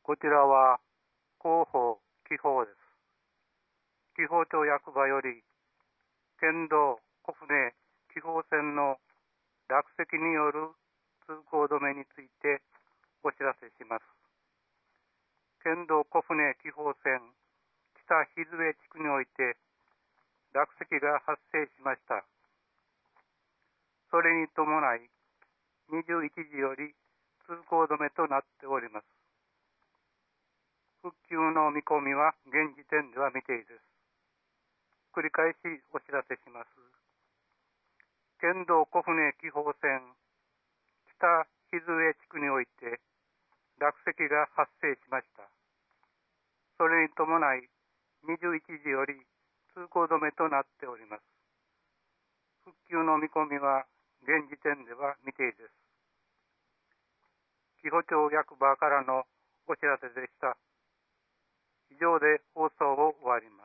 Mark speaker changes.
Speaker 1: こちらは広報紀宝です。紀宝町役場より県道小船紀宝線の落石による通行止めについてお知らせします。県道小船紀宝線北日付地区において落石が発生しました。それに伴い21時より通行止めとなっております。復旧の見込みは現時点では未定です。繰り返しお知らせします。県道小船紀宝線北日付地区において落石が発生しました。それに伴い21時より通行止めとなっております。復旧の見込みは現時点では未定です。紀宝町役場からのお知らせでした。以上で放送を終わります。